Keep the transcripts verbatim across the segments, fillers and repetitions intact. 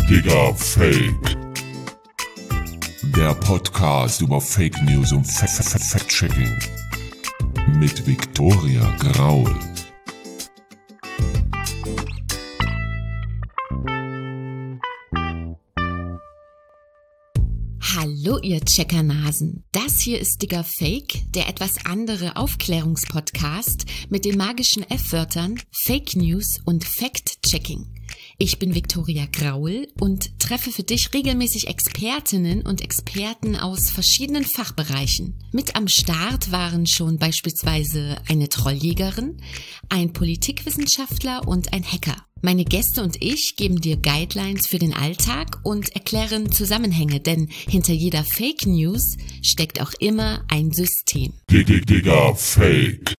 Digga, Fake. Der Podcast über Fake News und Fact-Checking mit Viktoria Graul. Hallo ihr Checkernasen, das hier ist Digga Fake, der etwas andere Aufklärungspodcast mit den magischen F-Wörtern Fake News und Fact-Checking. Ich bin Viktoria Graul und treffe für dich regelmäßig Expertinnen und Experten aus verschiedenen Fachbereichen. Mit am Start waren schon beispielsweise eine Trolljägerin, ein Politikwissenschaftler und ein Hacker. Meine Gäste und ich geben dir Guidelines für den Alltag und erklären Zusammenhänge, denn hinter jeder Fake News steckt auch immer ein System. Digga, Fake.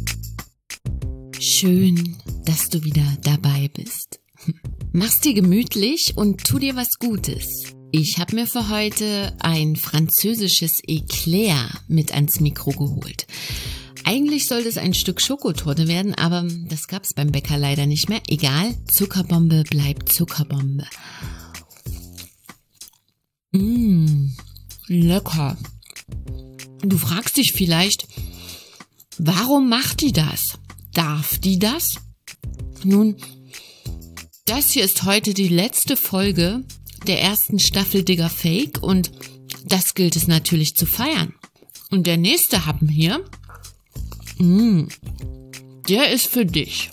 Schön, dass du wieder dabei bist. Mach's dir gemütlich und tu dir was Gutes. Ich habe mir für heute ein französisches Eclair mit ans Mikro geholt. Eigentlich sollte es ein Stück Schokotorte werden, aber das gab's beim Bäcker leider nicht mehr. Egal, Zuckerbombe bleibt Zuckerbombe. Mmh, lecker. Du fragst dich vielleicht, warum macht die das? Darf die das? Nun, das hier ist heute die letzte Folge der ersten Staffel Digga Fake und das gilt es natürlich zu feiern. Und der nächste Happen hier, mh, der ist für dich.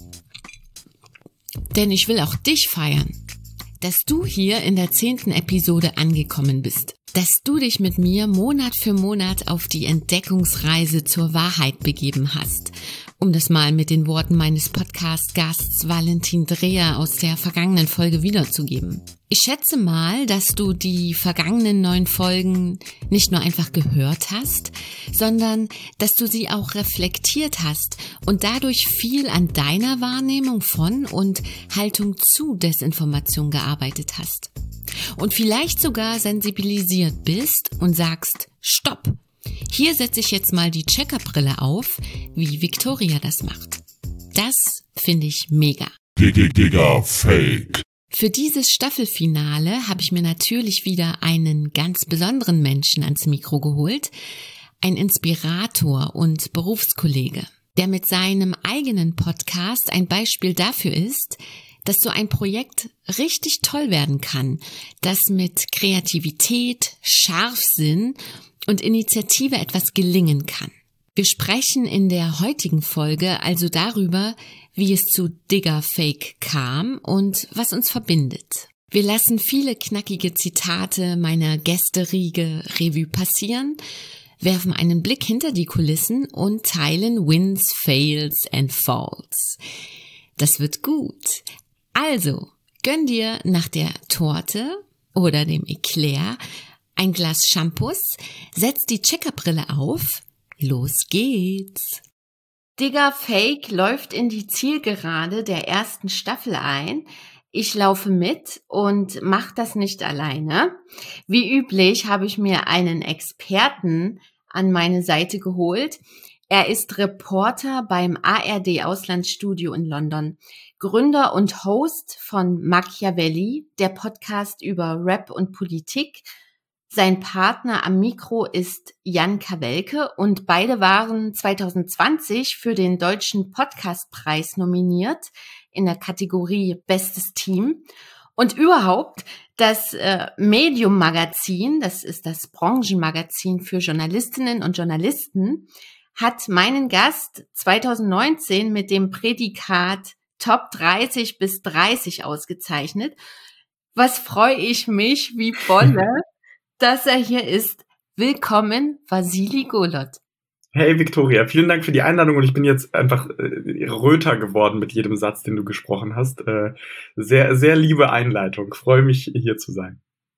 Denn ich will auch dich feiern, dass du hier in der zehnten Episode angekommen bist. Dass du dich mit mir Monat für Monat auf die Entdeckungsreise zur Wahrheit begeben hast. Um das mal mit den Worten meines Podcast-Gasts Valentin Dreher aus der vergangenen Folge wiederzugeben. Ich schätze mal, dass du die vergangenen neun Folgen nicht nur einfach gehört hast, sondern dass du sie auch reflektiert hast und dadurch viel an deiner Wahrnehmung von und Haltung zu Desinformation gearbeitet hast. Und vielleicht sogar sensibilisiert bist und sagst, stopp! Hier setze ich jetzt mal die Checkerbrille auf, wie Viktoria das macht. Das finde ich mega. Digga, Fake. Für dieses Staffelfinale habe ich mir natürlich wieder einen ganz besonderen Menschen ans Mikro geholt, ein Inspirator und Berufskollege, der mit seinem eigenen Podcast ein Beispiel dafür ist, dass so ein Projekt richtig toll werden kann, das mit Kreativität, Scharfsinn und Initiative etwas gelingen kann. Wir sprechen in der heutigen Folge also darüber, wie es zu Digga Fake kam und was uns verbindet. Wir lassen viele knackige Zitate meiner Gästeriege Revue passieren, werfen einen Blick hinter die Kulissen und teilen Wins, Fails and Falls. Das wird gut. Also, gönn dir nach der Torte oder dem Eclair ein Glas Shampoos, setz die Checkerbrille auf, los geht's. Digga Fake läuft in die Zielgerade der ersten Staffel ein. Ich laufe mit und mach das nicht alleine. Wie üblich habe ich mir einen Experten an meine Seite geholt. Er ist Reporter beim A R D Auslandsstudio in London, Gründer und Host von Machiavelli, der Podcast über Rap und Politik. Sein Partner am Mikro ist Jan Kawelke und beide waren zwanzig zwanzig für den Deutschen Podcastpreis nominiert in der Kategorie Bestes Team. Und überhaupt das äh, Medium-Magazin, das ist das Branchenmagazin für Journalistinnen und Journalisten, hat meinen Gast zwanzig neunzehn mit dem Prädikat Top dreißig bis dreißig ausgezeichnet. Was freue ich mich wie Bolle, dass er hier ist. Willkommen, Vasili Golot. Hey Viktoria, vielen Dank für die Einladung und ich bin jetzt einfach äh, röter geworden mit jedem Satz, den du gesprochen hast. Äh, sehr, sehr liebe Einleitung. Freue mich, hier zu sein.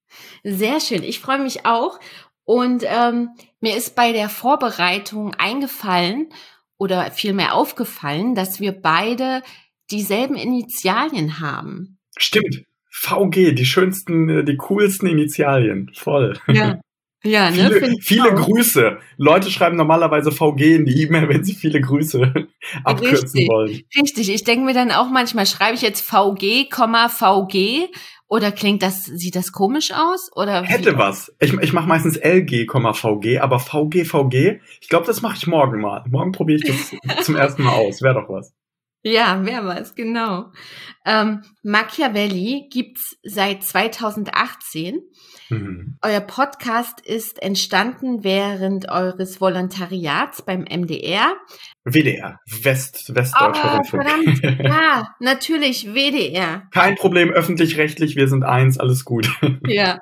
Sehr schön, ich freue mich auch. Und ähm, mir ist bei der Vorbereitung eingefallen oder vielmehr aufgefallen, dass wir beide dieselben Initialien haben. Stimmt. V G, die schönsten, die coolsten Initialien. Voll. Ja, ja, ne? Viele, viele Grüße. Leute schreiben normalerweise V G in die E-Mail, wenn sie viele Grüße abkürzen Richtig. wollen. Richtig. Ich denke mir dann auch manchmal, schreibe ich jetzt V G, V G Oder klingt das, sieht das komisch aus? Oder Hätte was. Ich, ich mache meistens L G, V G, aber V G, V G, ich glaube, das mache ich morgen mal. Morgen probiere ich das zum ersten Mal aus. Wäre doch was. Ja, wäre was, genau. Ähm, Machiavelli gibt's seit zweitausendachtzehn. Mhm. Euer Podcast ist entstanden während eures Volontariats beim M D R. W D R, West, Westdeutscher oh, Rundfunk. Verdammt, ja, natürlich, W D R. Kein Problem, öffentlich-rechtlich, wir sind eins, alles gut. Ja.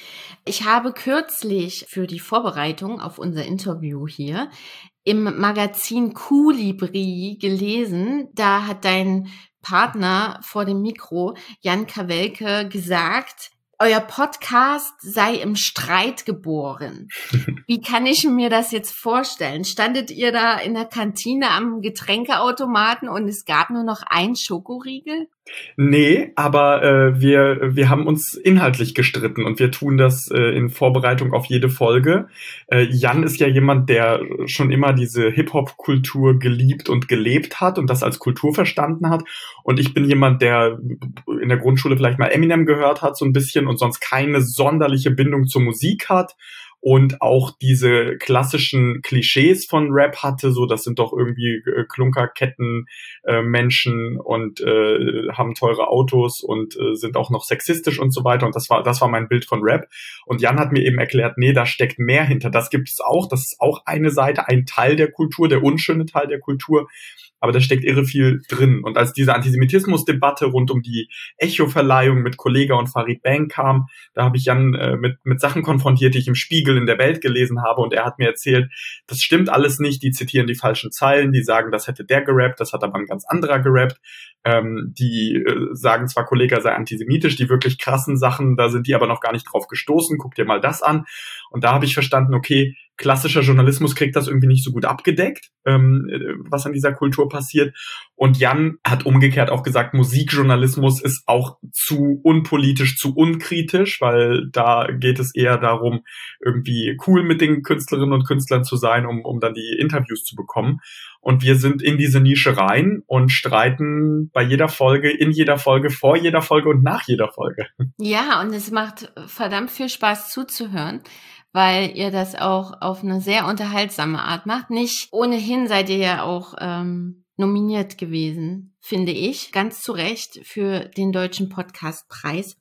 Ich habe kürzlich für die Vorbereitung auf unser Interview hier im Magazin Colibri gelesen, da hat dein Partner vor dem Mikro, Jan Kawelke, gesagt, euer Podcast sei im Streit geboren. Wie kann ich mir das jetzt vorstellen? Standet ihr da in der Kantine am Getränkeautomaten und es gab nur noch ein Schokoriegel? Nee, aber äh, wir wir haben uns inhaltlich gestritten und wir tun das äh, in Vorbereitung auf jede Folge. Äh, Jan ist ja jemand, der schon immer diese Hip-Hop-Kultur geliebt und gelebt hat und das als Kultur verstanden hat. Und ich bin jemand, der in der Grundschule vielleicht mal Eminem gehört hat so ein bisschen und sonst keine sonderliche Bindung zur Musik hat. Und auch diese klassischen Klischees von Rap hatte, so das sind doch irgendwie äh, Klunkerketten äh, Menschen und äh, haben teure Autos und äh, sind auch noch sexistisch und so weiter. Und das war das war mein Bild von Rap. Und Jan hat mir eben erklärt, nee, da steckt mehr hinter. Das gibt es auch. Das ist auch eine Seite, ein Teil der Kultur, der unschöne Teil der Kultur. Aber da steckt irre viel drin. Und als diese Antisemitismus-Debatte rund um die Echo-Verleihung mit Kollega und Farid Bang kam, da habe ich Jan äh, mit mit Sachen konfrontiert, die ich im Spiegel in der Welt gelesen habe. Und er hat mir erzählt, das stimmt alles nicht, die zitieren die falschen Zeilen, die sagen, das hätte der gerappt, das hat aber ein ganz anderer gerappt. Ähm, die äh, sagen zwar, Kollega sei antisemitisch, die wirklich krassen Sachen, da sind die aber noch gar nicht drauf gestoßen. Guck dir mal das an. Und da habe ich verstanden, okay, klassischer Journalismus kriegt das irgendwie nicht so gut abgedeckt, ähm, was an dieser Kultur passiert. Und Jan hat umgekehrt auch gesagt, Musikjournalismus ist auch zu unpolitisch, zu unkritisch, weil da geht es eher darum, irgendwie cool mit den Künstlerinnen und Künstlern zu sein, um, um dann die Interviews zu bekommen. Und wir sind in diese Nische rein und streiten bei jeder Folge, in jeder Folge, vor jeder Folge und nach jeder Folge. Ja, und es macht verdammt viel Spaß zuzuhören, weil ihr das auch auf eine sehr unterhaltsame Art macht. Nicht ohnehin seid ihr ja auch ähm, nominiert gewesen, finde ich, ganz zu Recht für den Deutschen Podcastpreis.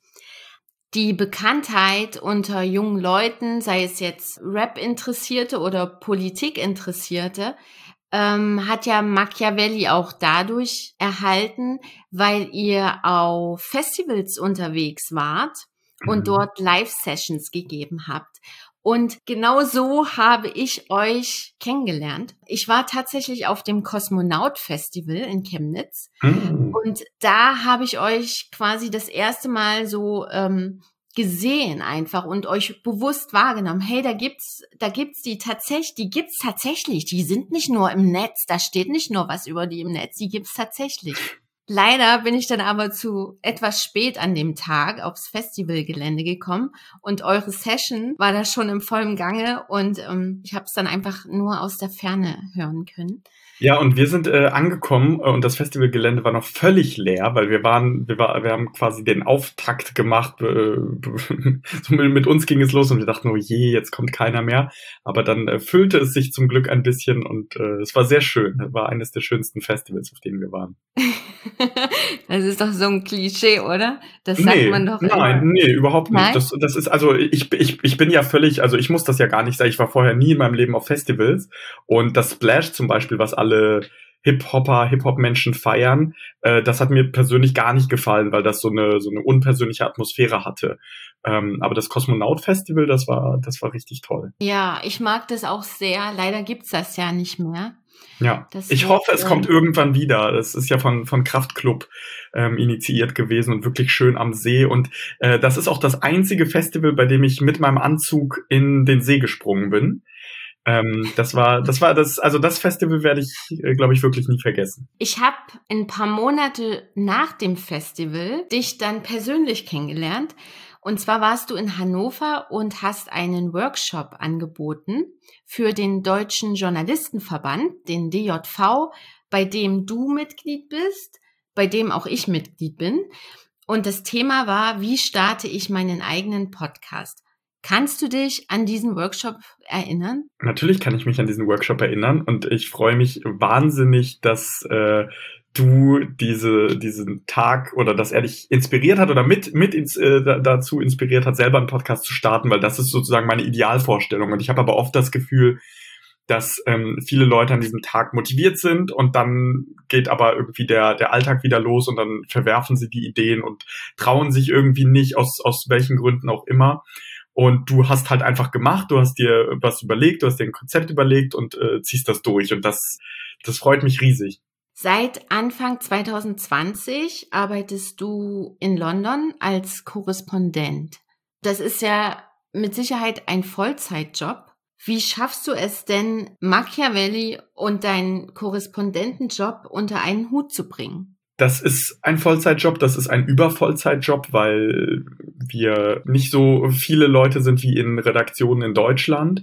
Die Bekanntheit unter jungen Leuten, sei es jetzt Rap-Interessierte oder Politik-Interessierte, ähm, hat ja Machiavelli auch dadurch erhalten, weil ihr auf Festivals unterwegs wart und dort Live-Sessions gegeben habt. Und genau so habe ich euch kennengelernt. Ich war tatsächlich auf dem Kosmonaut-Festival in Chemnitz. Mhm. Und da habe ich euch quasi das erste Mal so ähm, gesehen einfach und euch bewusst wahrgenommen. Hey, da gibt's, da gibt's die tatsächlich, die gibt's tatsächlich. Die sind nicht nur im Netz. Da steht nicht nur was über die im Netz. Die gibt's tatsächlich. Leider bin ich dann aber zu etwas spät an dem Tag aufs Festivalgelände gekommen und eure Session war da schon im vollen Gange und ähm, ich habe es dann einfach nur aus der Ferne hören können. Ja, und wir sind äh, angekommen und das Festivalgelände war noch völlig leer, weil wir waren, wir war, wir haben quasi den Auftakt gemacht. Äh, so mit, mit uns ging es los und wir dachten, oh je, jetzt kommt keiner mehr. Aber dann äh, füllte es sich zum Glück ein bisschen und äh, es war sehr schön. Es war eines der schönsten Festivals, auf denen wir waren. Das ist doch so ein Klischee, oder? Das sagt nee, man doch Nein, immer. nee, überhaupt nicht. Das, das ist, also ich, ich, ich bin ja völlig, also ich muss das ja gar nicht sagen. Ich war vorher nie in meinem Leben auf Festivals. Und das Splash zum Beispiel, was alle Hip-Hopper, Hip-Hop-Menschen feiern, äh, das hat mir persönlich gar nicht gefallen, weil das so eine so eine unpersönliche Atmosphäre hatte. Ähm, aber das Kosmonaut-Festival, das war das war richtig toll. Ja, ich mag das auch sehr. Leider gibt's das ja nicht mehr. Ja, das ich hoffe, es kommt irgendwann wieder. Das ist ja von von Kraftklub ähm, initiiert gewesen und wirklich schön am See. Und äh, das ist auch das einzige Festival, bei dem ich mit meinem Anzug in den See gesprungen bin. Ähm, das war, das war das, also das Festival werde ich, äh, glaube ich, wirklich nie vergessen. Ich habe ein paar Monate nach dem Festival dich dann persönlich kennengelernt. Und zwar warst du in Hannover und hast einen Workshop angeboten für den Deutschen Journalistenverband, den D J V, bei dem du Mitglied bist, bei dem auch ich Mitglied bin. Und das Thema war, wie starte ich meinen eigenen Podcast? Kannst du dich an diesen Workshop erinnern? Natürlich kann ich mich an diesen Workshop erinnern und ich freue mich wahnsinnig, dass äh, du diese diesen Tag oder dass er dich inspiriert hat oder mit mit ins, äh, dazu inspiriert hat, selber einen Podcast zu starten, weil das ist sozusagen meine Idealvorstellung. Und ich habe aber oft das Gefühl, dass ähm, viele Leute an diesem Tag motiviert sind und dann geht aber irgendwie der der Alltag wieder los und dann verwerfen sie die Ideen und trauen sich irgendwie nicht, aus aus welchen Gründen auch immer. Und du hast halt einfach gemacht, du hast dir was überlegt, du hast dir ein Konzept überlegt und äh, ziehst das durch. Und das, das freut mich riesig. Seit Anfang zwanzig zwanzig arbeitest du in London als Korrespondent. Das ist ja mit Sicherheit ein Vollzeitjob. Wie schaffst du es denn, Machiavelli und deinen Korrespondentenjob unter einen Hut zu bringen? Das ist ein Vollzeitjob, das ist ein Übervollzeitjob, weil wir nicht so viele Leute sind wie in Redaktionen in Deutschland.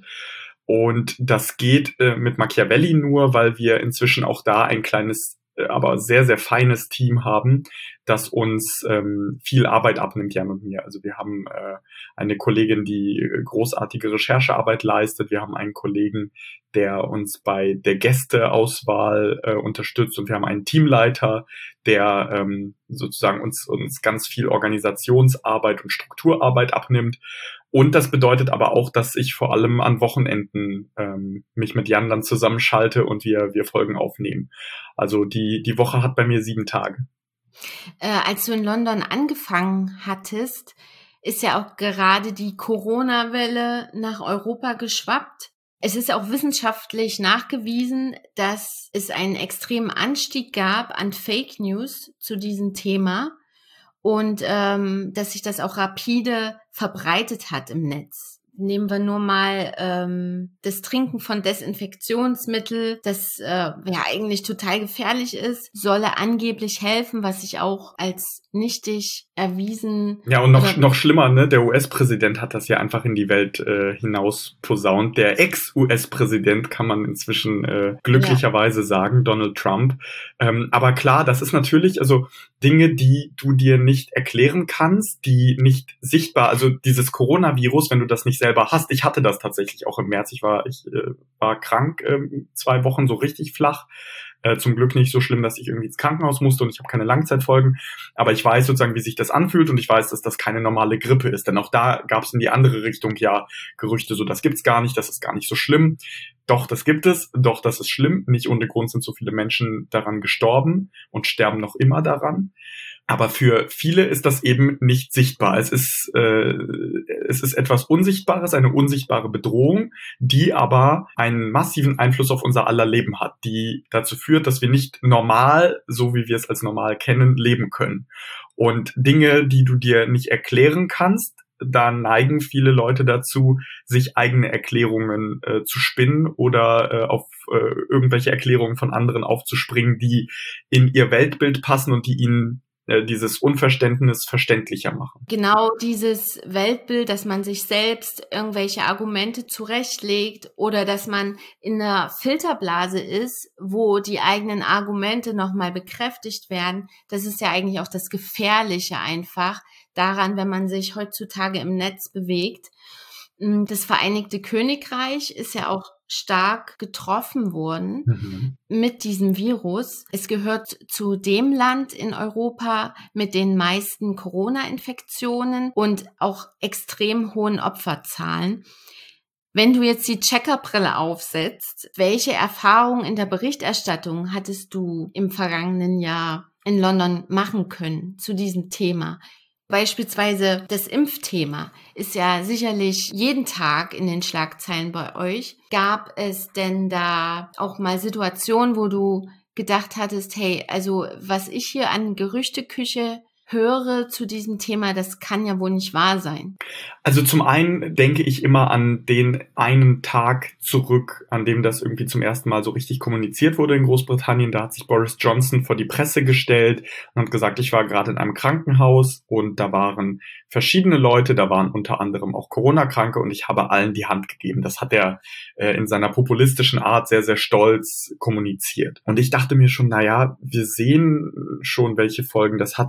Und das geht äh, mit Machiavelli nur, weil wir inzwischen auch da ein kleines, äh, aber sehr, sehr feines Team haben, das uns ähm, viel Arbeit abnimmt, Jan und mir. Also wir haben äh, eine Kollegin, die großartige Recherchearbeit leistet. Wir haben einen Kollegen, der uns bei der Gästeauswahl äh, unterstützt. Und wir haben einen Teamleiter, der ähm, sozusagen uns, uns ganz viel Organisationsarbeit und Strukturarbeit abnimmt. Und das bedeutet aber auch, dass ich vor allem an Wochenenden ähm, mich mit Jan dann zusammenschalte und wir, wir Folgen aufnehmen. Also die, die Woche hat bei mir sieben Tage. Äh, als du in London angefangen hattest, ist ja auch gerade die Corona-Welle nach Europa geschwappt. Es ist auch wissenschaftlich nachgewiesen, dass es einen extremen Anstieg gab an Fake News zu diesem Thema und ähm, dass sich das auch rapide verbreitet hat im Netz. Nehmen wir nur mal ähm, das Trinken von Desinfektionsmittel, das äh, ja eigentlich total gefährlich ist, solle angeblich helfen, was sich auch als nichtig erwiesen. Ja, und noch noch schlimmer, ne? Der U S-Präsident hat das ja einfach in die Welt äh, hinaus posaunt. Der Ex-U S-Präsident kann man inzwischen äh, glücklicherweise ja. sagen, Donald Trump. Ähm, aber klar, das ist natürlich also Dinge, die du dir nicht erklären kannst, die nicht sichtbar, also dieses Coronavirus, wenn du das nicht selber hast. Ich hatte das tatsächlich auch im März. Ich war ich äh, war krank äh, zwei Wochen, so richtig flach. Äh, zum Glück nicht so schlimm, dass ich irgendwie ins Krankenhaus musste und ich habe keine Langzeitfolgen. Aber ich weiß sozusagen, wie sich das anfühlt und ich weiß, dass das keine normale Grippe ist. Denn auch da gab es in die andere Richtung ja Gerüchte, so das gibt's gar nicht, das ist gar nicht so schlimm. Doch, das gibt es, doch, das ist schlimm. Nicht ohne Grund sind so viele Menschen daran gestorben und sterben noch immer daran. Aber für viele ist das eben nicht sichtbar. Es ist, äh, es ist etwas Unsichtbares, eine unsichtbare Bedrohung, die aber einen massiven Einfluss auf unser aller Leben hat, die dazu führt, dass wir nicht normal, so wie wir es als normal kennen, leben können. Und Dinge, die du dir nicht erklären kannst, da neigen viele Leute dazu, sich eigene Erklärungen äh, zu spinnen oder äh, auf äh, irgendwelche Erklärungen von anderen aufzuspringen, die in ihr Weltbild passen und die ihnen dieses Unverständnis verständlicher machen. Genau dieses Weltbild, dass man sich selbst irgendwelche Argumente zurechtlegt oder dass man in einer Filterblase ist, wo die eigenen Argumente nochmal bekräftigt werden, das ist ja eigentlich auch das Gefährliche einfach daran, wenn man sich heutzutage im Netz bewegt. Das Vereinigte Königreich ist ja auch stark getroffen worden mhm. mit diesem Virus. Es gehört zu dem Land in Europa mit den meisten Corona-Infektionen und auch extrem hohen Opferzahlen. Wenn du jetzt die Checkerbrille aufsetzt, welche Erfahrungen in der Berichterstattung hattest du im vergangenen Jahr in London machen können zu diesem Thema? Beispielsweise das Impfthema ist ja sicherlich jeden Tag in den Schlagzeilen bei euch. Gab es denn da auch mal Situationen, wo du gedacht hattest, hey, also was ich hier an Gerüchteküche höre zu diesem Thema, das kann ja wohl nicht wahr sein? Also zum einen denke ich immer an den einen Tag zurück, an dem das irgendwie zum ersten Mal so richtig kommuniziert wurde in Großbritannien. Da hat sich Boris Johnson vor die Presse gestellt und hat gesagt, ich war gerade in einem Krankenhaus und da waren verschiedene Leute, da waren unter anderem auch Corona-Kranke und ich habe allen die Hand gegeben. Das hat er äh, in seiner populistischen Art sehr, sehr stolz kommuniziert. Und ich dachte mir schon, naja, wir sehen schon, welche Folgen das hat. Wir haben zu dem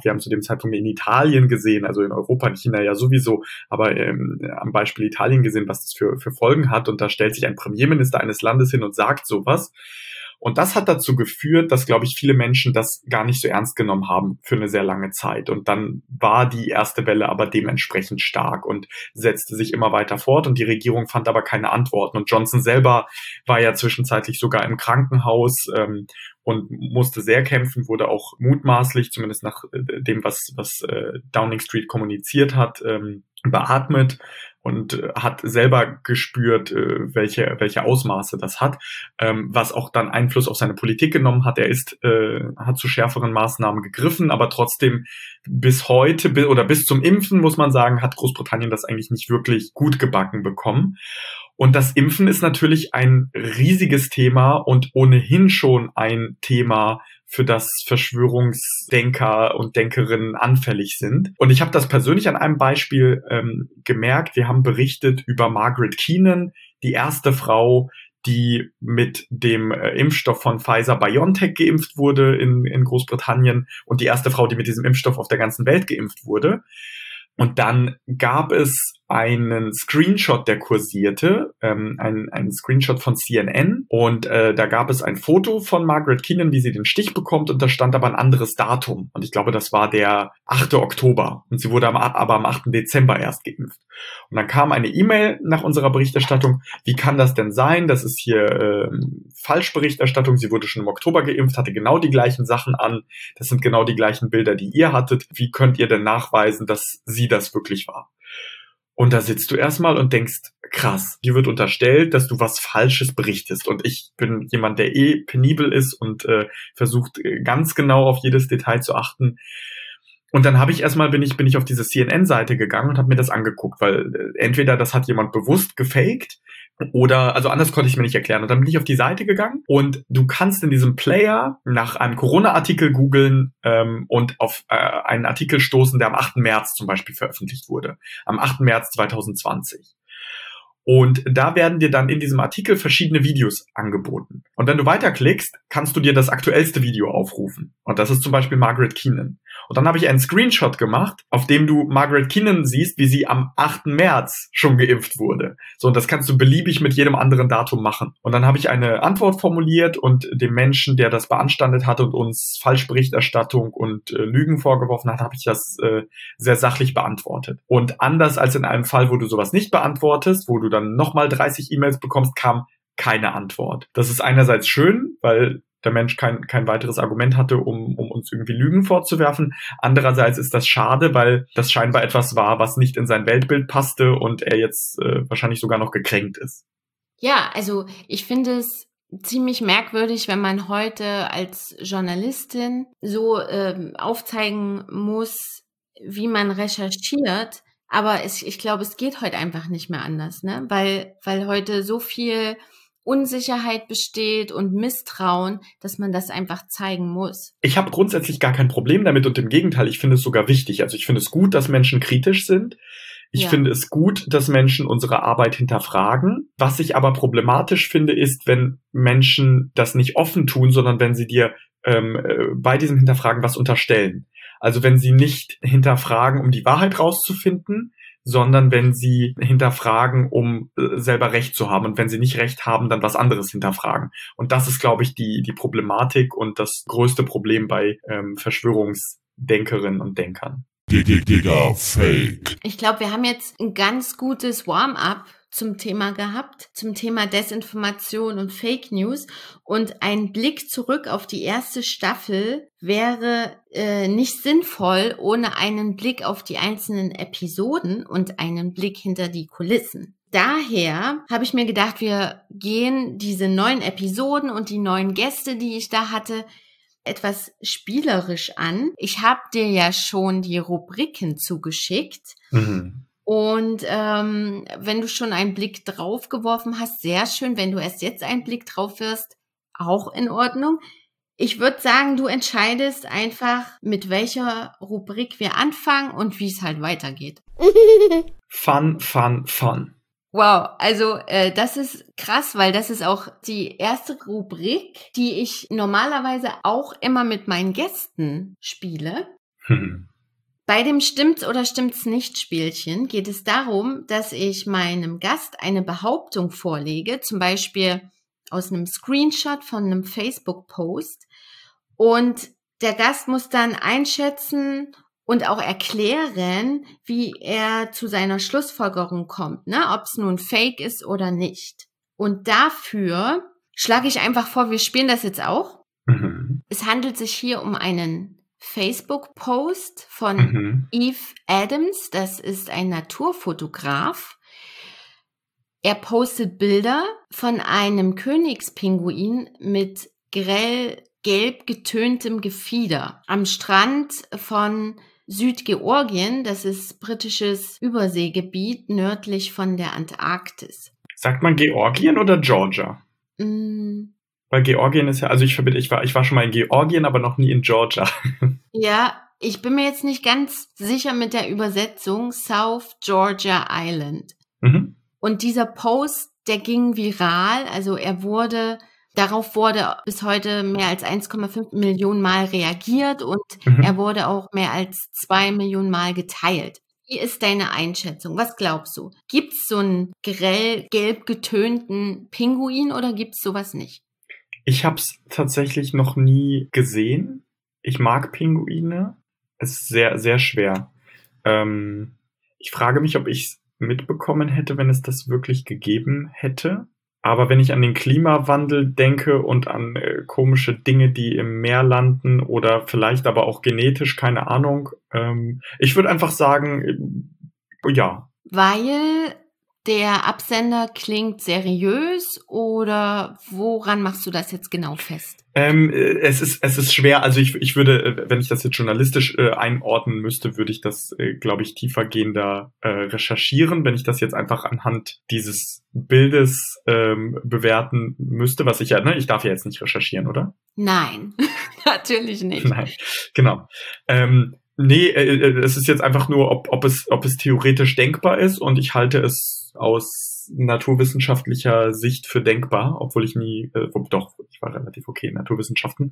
Zeitpunkt in Italien gesehen, also in Europa, in China ja sowieso, aber ähm, am Beispiel Italien gesehen, was das für, für Folgen hat. Und da stellt sich ein Premierminister eines Landes hin und sagt sowas. Und das hat dazu geführt, dass, glaube ich, viele Menschen das gar nicht so ernst genommen haben für eine sehr lange Zeit. Und dann war die erste Welle aber dementsprechend stark und setzte sich immer weiter fort. Und die Regierung fand aber keine Antworten. Und Johnson selber war ja zwischenzeitlich sogar im Krankenhaus ähm, und musste sehr kämpfen, wurde auch mutmaßlich, zumindest nach äh, dem, was, was äh, Downing Street kommuniziert hat, ähm, beatmet. Und hat selber gespürt, welche welche Ausmaße das hat, was auch dann Einfluss auf seine Politik genommen hat. Er ist äh, hat zu schärferen Maßnahmen gegriffen, aber trotzdem bis heute oder bis zum Impfen, muss man sagen, hat Großbritannien das eigentlich nicht wirklich gut gebacken bekommen. Und das Impfen ist natürlich ein riesiges Thema und ohnehin schon ein Thema, für das Verschwörungsdenker und Denkerinnen anfällig sind. Und ich habe das persönlich an einem Beispiel ähm, gemerkt. Wir haben berichtet über Margaret Keenan, die erste Frau, die mit dem äh, Impfstoff von Pfizer-BioNTech geimpft wurde in, in Großbritannien und die erste Frau, die mit diesem Impfstoff auf der ganzen Welt geimpft wurde. Und dann gab es einen Screenshot, der kursierte, ähm, ein, ein Screenshot von C N N. Und äh, da gab es ein Foto von Margaret Keenan, wie sie den Stich bekommt. Und da stand aber ein anderes Datum. Und ich glaube, das war der achte Oktober. Und sie wurde am, aber am achten Dezember erst geimpft. Und dann kam eine E-Mail nach unserer Berichterstattung. Wie kann das denn sein? Das ist hier äh, Falschberichterstattung. Sie wurde schon im Oktober geimpft, hatte genau die gleichen Sachen an. Das sind genau die gleichen Bilder, die ihr hattet. Wie könnt ihr denn nachweisen, dass sie das wirklich war? Und da sitzt du erstmal und denkst, krass, dir wird unterstellt, dass du was Falsches berichtest. Und ich bin jemand, der eh penibel ist und äh, versucht ganz genau auf jedes Detail zu achten. Und dann habe ich erstmal, bin ich bin ich auf diese C N N-Seite gegangen und habe mir das angeguckt, weil äh, entweder das hat jemand bewusst gefaked oder, also anders konnte ich mir nicht erklären. Und dann bin ich auf die Seite gegangen und du kannst in diesem Player nach einem Corona-Artikel googeln ähm, und auf äh, einen Artikel stoßen, der am achten März zum Beispiel veröffentlicht wurde. Am achten März zweitausendzwanzig. Und da werden dir dann in diesem Artikel verschiedene Videos angeboten. Und wenn du weiterklickst, kannst du dir das aktuellste Video aufrufen. Und das ist zum Beispiel Margaret Keenan. Und dann habe ich einen Screenshot gemacht, auf dem du Margaret Keenan siehst, wie sie am achten März schon geimpft wurde. So, und das kannst du beliebig mit jedem anderen Datum machen. Und dann habe ich eine Antwort formuliert und dem Menschen, der das beanstandet hat und uns Falschberichterstattung und äh, Lügen vorgeworfen hat, habe ich das äh, sehr sachlich beantwortet. Und anders als in einem Fall, wo du sowas nicht beantwortest, wo du dann nochmal dreißig E-Mails bekommst, kam keine Antwort. Das ist einerseits schön, weil der Mensch kein kein weiteres Argument hatte, um um uns irgendwie Lügen vorzuwerfen. Andererseits ist das schade, weil das scheinbar etwas war, was nicht in sein Weltbild passte und er jetzt äh, wahrscheinlich sogar noch gekränkt ist. Ja, also ich finde es ziemlich merkwürdig, wenn man heute als Journalistin so ähm, aufzeigen muss, wie man recherchiert. Aber es, ich glaube, es geht heute einfach nicht mehr anders, ne? Weil, weil heute so viel Unsicherheit besteht und Misstrauen, dass man das einfach zeigen muss. Ich habe grundsätzlich gar kein Problem damit und im Gegenteil, ich finde es sogar wichtig. Also ich finde es gut, dass Menschen kritisch sind. Ich ja. finde es gut, dass Menschen unsere Arbeit hinterfragen. Was ich aber problematisch finde, ist, wenn Menschen das nicht offen tun, sondern wenn sie dir ähm, bei diesem Hinterfragen was unterstellen. Also wenn sie nicht hinterfragen, um die Wahrheit rauszufinden, sondern wenn sie hinterfragen, um äh, selber Recht zu haben. Und wenn sie nicht Recht haben, dann was anderes hinterfragen. Und das ist, glaube ich, die die Problematik und das größte Problem bei ähm, Verschwörungsdenkerinnen und Denkern. Digga, Fake. Ich glaube, wir haben jetzt ein ganz gutes Warm-up zum Thema gehabt, zum Thema Desinformation und Fake News. Und ein Blick zurück auf die erste Staffel wäre äh, nicht sinnvoll ohne einen Blick auf die einzelnen Episoden und einen Blick hinter die Kulissen. Daher habe ich mir gedacht, wir gehen diese neuen Episoden und die neuen Gäste, die ich da hatte, etwas spielerisch an. Ich habe dir ja schon die Rubriken zugeschickt. Mhm. Und ähm, wenn du schon einen Blick drauf geworfen hast, sehr schön. Wenn du erst jetzt einen Blick drauf wirst, auch in Ordnung. Ich würde sagen, du entscheidest einfach, mit welcher Rubrik wir anfangen und wie es halt weitergeht. Fun, fun, fun. Wow, also äh, das ist krass, weil das ist auch die erste Rubrik, die ich normalerweise auch immer mit meinen Gästen spiele. Hm. Bei dem Stimmt's oder stimmt's nicht Spielchen geht es darum, dass ich meinem Gast eine Behauptung vorlege, zum Beispiel aus einem Screenshot von einem Facebook-Post, und der Gast muss dann einschätzen und auch erklären, wie er zu seiner Schlussfolgerung kommt, ne? Ob es nun fake ist oder nicht. Und dafür schlage ich einfach vor, wir spielen das jetzt auch. Mhm. Es handelt sich hier um einen Facebook-Post von Mhm. Eve Adams, das ist ein Naturfotograf. Er postet Bilder von einem Königspinguin mit grell gelb getöntem Gefieder am Strand von Südgeorgien, das ist britisches Überseegebiet nördlich von der Antarktis. Sagt man Georgien oder Georgia? Mm. Weil Georgien ist ja, also ich verbinde, ich war, ich war schon mal in Georgien, aber noch nie in Georgia. Ja, ich bin mir jetzt nicht ganz sicher mit der Übersetzung. South Georgia Island. Mhm. Und dieser Post, der ging viral, also er wurde, darauf wurde bis heute mehr als eins Komma fünf Millionen Mal reagiert und Mhm. er wurde auch mehr als zwei Millionen Mal geteilt. Wie ist deine Einschätzung? Was glaubst du? Gibt's so einen grell gelb getönten Pinguin oder gibt's sowas nicht? Ich habe es tatsächlich noch nie gesehen. Ich mag Pinguine. Es ist sehr, sehr schwer. Ähm, ich frage mich, ob ich es mitbekommen hätte, wenn es das wirklich gegeben hätte. Aber wenn ich an den Klimawandel denke und an äh, komische Dinge, die im Meer landen oder vielleicht aber auch genetisch, keine Ahnung. Ähm, ich würde einfach sagen, äh, ja. Weil der Absender klingt seriös oder woran machst du das jetzt genau fest? Ähm, äh, es ist es ist schwer. Also ich ich würde, äh, wenn ich das jetzt journalistisch äh, einordnen müsste, würde ich das, äh, glaube ich, tiefergehender äh, recherchieren. Wenn ich das jetzt einfach anhand dieses Bildes ähm, bewerten müsste, was ich ja, ne, ich darf ja jetzt nicht recherchieren, oder? Nein, natürlich nicht. Nein, genau. Ähm, nee, äh, es ist jetzt einfach nur, ob ob es ob es theoretisch denkbar ist, und ich halte es aus naturwissenschaftlicher Sicht für denkbar, obwohl ich nie, äh, doch, ich war relativ okay in Naturwissenschaften,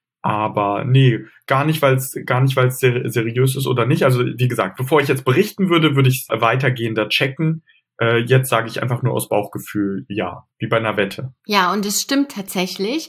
aber nee, gar nicht, weil es gar nicht, weil es ser- seriös ist oder nicht. Also wie gesagt, bevor ich jetzt berichten würde, würde ich es weitergehender checken. Äh, jetzt sage ich einfach nur aus Bauchgefühl, ja, wie bei einer Wette. Ja, und es stimmt tatsächlich.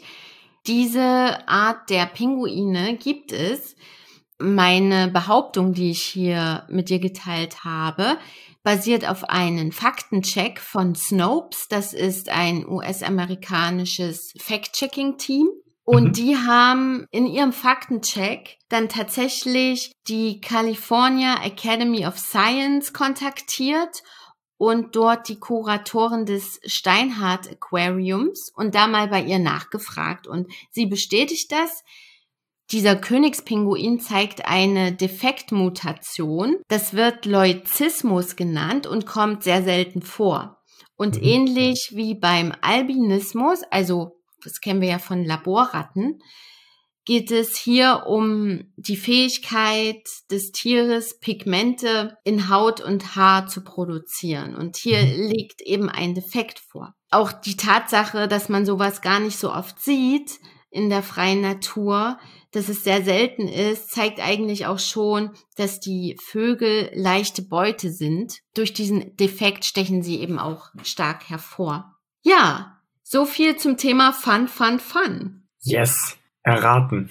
Diese Art der Pinguine gibt es. Meine Behauptung, die ich hier mit dir geteilt habe, basiert auf einem Faktencheck von Snopes. Das ist ein U S-amerikanisches Fact-Checking-Team. Und Mhm. die haben in ihrem Faktencheck dann tatsächlich die California Academy of Science kontaktiert und dort die Kuratorin des Steinhardt Aquariums und da mal bei ihr nachgefragt. Und sie bestätigt das. Dieser Königspinguin zeigt eine Defektmutation. Das wird Leuzismus genannt und kommt sehr selten vor. Und Mhm. ähnlich wie beim Albinismus, also das kennen wir ja von Laborratten, geht es hier um die Fähigkeit des Tieres, Pigmente in Haut und Haar zu produzieren. Und hier liegt eben ein Defekt vor. Auch die Tatsache, dass man sowas gar nicht so oft sieht in der freien Natur, dass es sehr selten ist, zeigt eigentlich auch schon, dass die Vögel leichte Beute sind. Durch diesen Defekt stechen sie eben auch stark hervor. Ja, so viel zum Thema Fun, Fun, Fun. Yes, erraten.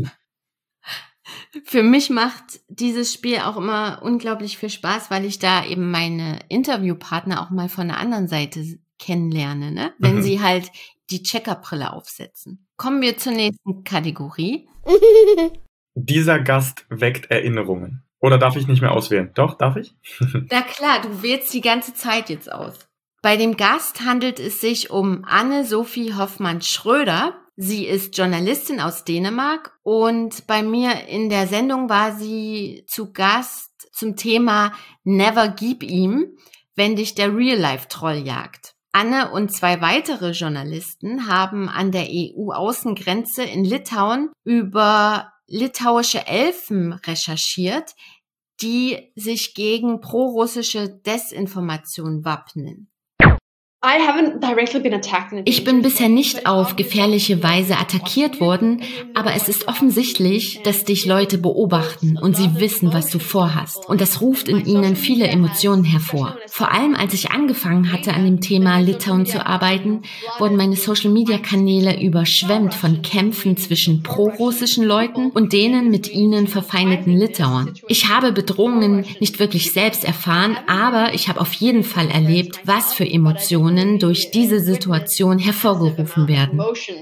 Für mich macht dieses Spiel auch immer unglaublich viel Spaß, weil ich da eben meine Interviewpartner auch mal von der anderen Seite kennenlerne, ne? Wenn Mhm. sie halt die Checkerbrille aufsetzen. Kommen wir zur nächsten Kategorie. Dieser Gast weckt Erinnerungen. Oder darf ich nicht mehr auswählen? Doch, darf ich? Na klar, du wählst die ganze Zeit jetzt aus. Bei dem Gast handelt es sich um Anne-Sophie Hoffmann-Schröder. Sie ist Journalistin aus Dänemark und bei mir in der Sendung war sie zu Gast zum Thema Never Gib ihm, wenn dich der Real-Life-Troll jagt. Anne und zwei weitere Journalisten haben an der E U-Außengrenze in Litauen über litauische Elfen recherchiert, die sich gegen prorussische Desinformation wappnen. Ich bin bisher nicht auf gefährliche Weise attackiert worden, aber es ist offensichtlich, dass dich Leute beobachten und sie wissen, was du vorhast. Und das ruft in ihnen viele Emotionen hervor. Vor allem, als ich angefangen hatte, an dem Thema Litauen zu arbeiten, wurden meine Social-Media-Kanäle überschwemmt von Kämpfen zwischen pro-russischen Leuten und denen mit ihnen verfeindeten Litauern. Ich habe Bedrohungen nicht wirklich selbst erfahren, aber ich habe auf jeden Fall erlebt, was für Emotionen durch diese Situation hervorgerufen werden.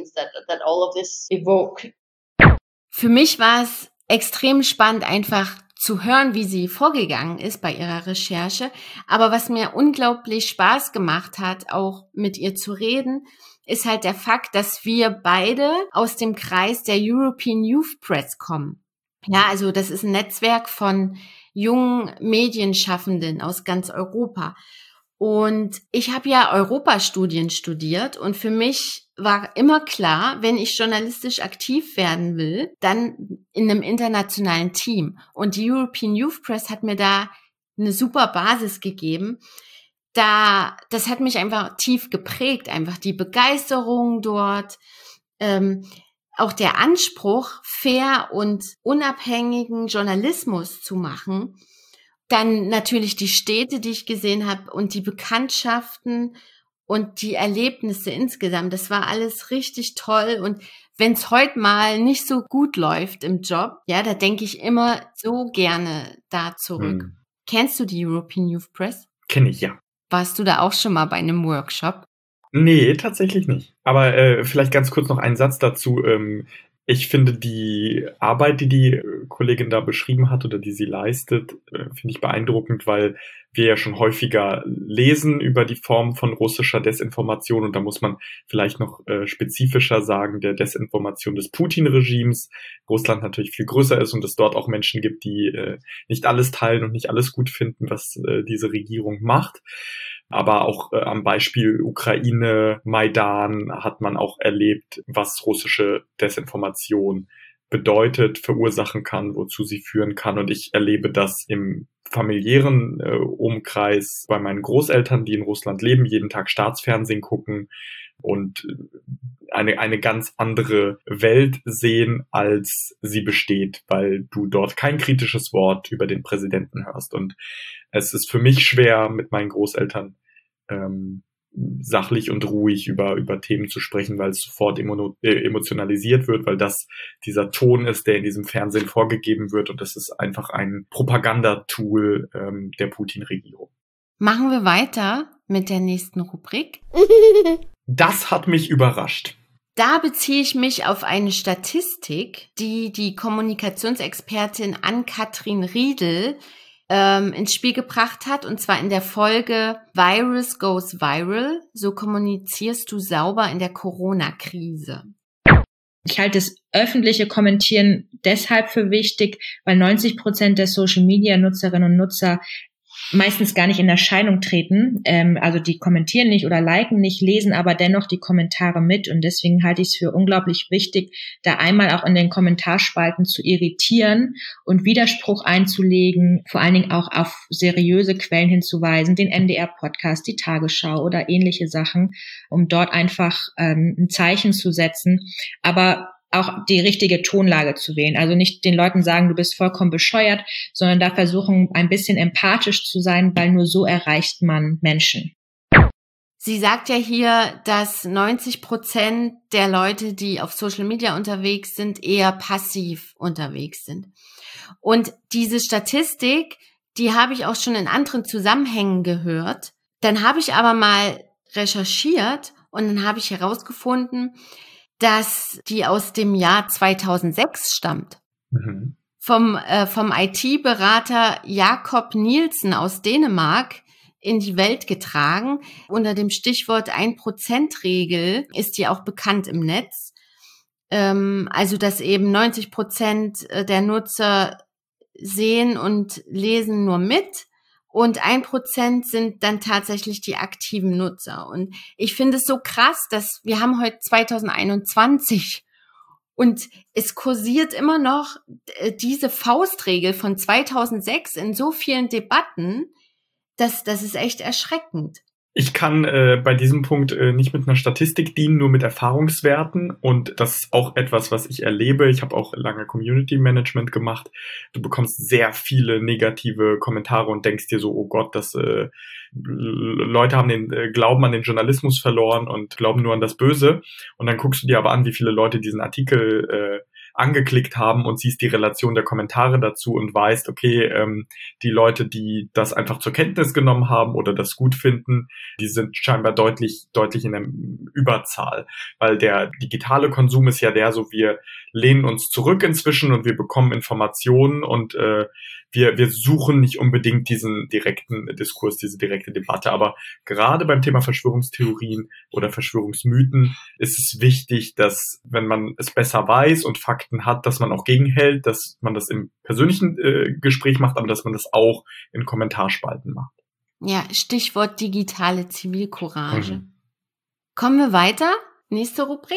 Für mich war es extrem spannend, einfach zu hören, wie sie vorgegangen ist bei ihrer Recherche. Aber was mir unglaublich Spaß gemacht hat, auch mit ihr zu reden, ist halt der Fakt, dass wir beide aus dem Kreis der European Youth Press kommen. Ja, also das ist ein Netzwerk von jungen Medienschaffenden aus ganz Europa. Und ich habe ja Europastudien studiert und für mich war immer klar, wenn ich journalistisch aktiv werden will, dann in einem internationalen Team. Und die European Youth Press hat mir da eine super Basis gegeben. Da, das hat mich einfach tief geprägt, einfach die Begeisterung dort, ähm, auch der Anspruch, fair und unabhängigen Journalismus zu machen. Dann natürlich die Städte, die ich gesehen habe und die Bekanntschaften und die Erlebnisse insgesamt. Das war alles richtig toll. Und wenn es heute mal nicht so gut läuft im Job, ja, da denke ich immer so gerne da zurück. Hm. Kennst du die European Youth Press? Kenn ich, ja. Warst du da auch schon mal bei einem Workshop? Nee, tatsächlich nicht. Aber äh, vielleicht ganz kurz noch einen Satz dazu. Ähm, Ich finde die Arbeit, die die Kollegin da beschrieben hat oder die sie leistet, finde ich beeindruckend, weil wir ja schon häufiger lesen über die Form von russischer Desinformation und da muss man vielleicht noch äh, spezifischer sagen, der Desinformation des Putin-Regimes. Russland natürlich viel größer ist und es dort auch Menschen gibt, die äh, nicht alles teilen und nicht alles gut finden, was äh, diese Regierung macht. Aber auch äh, am Beispiel Ukraine, Maidan hat man auch erlebt, was russische Desinformation bedeutet, verursachen kann, wozu sie führen kann. Und ich erlebe das im familiären äh, Umkreis bei meinen Großeltern, die in Russland leben, jeden Tag Staatsfernsehen gucken und eine, eine ganz andere Welt sehen, als sie besteht, weil du dort kein kritisches Wort über den Präsidenten hörst. Und es ist für mich schwer, mit meinen Großeltern ähm, sachlich und ruhig über über Themen zu sprechen, weil es sofort emo- äh, emotionalisiert wird, weil das dieser Ton ist, der in diesem Fernsehen vorgegeben wird und das ist einfach ein Propagandatool ähm, der Putin-Regierung. Machen wir weiter mit der nächsten Rubrik. Das hat mich überrascht. Da beziehe ich mich auf eine Statistik, die die Kommunikationsexpertin Ann-Kathrin Riedel ähm, ins Spiel gebracht hat, und zwar in der Folge Virus Goes Viral, so kommunizierst du sauber in der Corona-Krise. Ich halte das öffentliche Kommentieren deshalb für wichtig, weil neunzig Prozent der Social-Media-Nutzerinnen und Nutzer meistens gar nicht in Erscheinung treten. Ähm, also die kommentieren nicht oder liken nicht, lesen aber dennoch die Kommentare mit. Und deswegen halte ich es für unglaublich wichtig, da einmal auch in den Kommentarspalten zu irritieren und Widerspruch einzulegen, vor allen Dingen auch auf seriöse Quellen hinzuweisen, den M D R-Podcast, die Tagesschau oder ähnliche Sachen, um dort einfach ähm, ein Zeichen zu setzen. Aber auch die richtige Tonlage zu wählen. Also nicht den Leuten sagen, du bist vollkommen bescheuert, sondern da versuchen, ein bisschen empathisch zu sein, weil nur so erreicht man Menschen. Sie sagt ja hier, dass neunzig Prozent der Leute, die auf Social Media unterwegs sind, eher passiv unterwegs sind. Und diese Statistik, die habe ich auch schon in anderen Zusammenhängen gehört. Dann habe ich aber mal recherchiert und dann habe ich herausgefunden, dass die aus dem Jahr zweitausendsechs stammt. Mhm. Vom, äh, vom I T-Berater Jakob Nielsen aus Dänemark in die Welt getragen. Unter dem Stichwort ein Prozent Regel ist die auch bekannt im Netz. Ähm, also, dass eben neunzig Prozent der Nutzer sehen und lesen nur mit. Und ein Prozent sind dann tatsächlich die aktiven Nutzer. Und ich finde es so krass, dass wir haben heute zweitausendeinundzwanzig und es kursiert immer noch diese Faustregel von zweitausendsechs in so vielen Debatten, dass das ist echt erschreckend. Ich kann äh, bei diesem Punkt äh, nicht mit einer Statistik dienen, nur mit Erfahrungswerten. Und das ist auch etwas, was ich erlebe. Ich habe auch lange Community Management gemacht. Du bekommst sehr viele negative Kommentare und denkst dir so, oh Gott, das äh, Leute haben den äh, Glauben an den Journalismus verloren und glauben nur an das Böse. Und dann guckst du dir aber an, wie viele Leute diesen Artikel äh, angeklickt haben und siehst die Relation der Kommentare dazu und weißt, okay, ähm, die Leute, die das einfach zur Kenntnis genommen haben oder das gut finden, die sind scheinbar deutlich, deutlich in der Überzahl, weil der digitale Konsum ist ja der, so wir lehnen uns zurück inzwischen und wir bekommen Informationen und äh, wir, wir suchen nicht unbedingt diesen direkten Diskurs, diese direkte Debatte, aber gerade beim Thema Verschwörungstheorien oder Verschwörungsmythen ist es wichtig, dass, wenn man es besser weiß und Fakten hat, dass man auch gegenhält, dass man das im persönlichen äh, Gespräch macht, aber dass man das auch in Kommentarspalten macht. Ja, Stichwort digitale Zivilcourage. Mhm. Kommen wir weiter? Nächste Rubrik.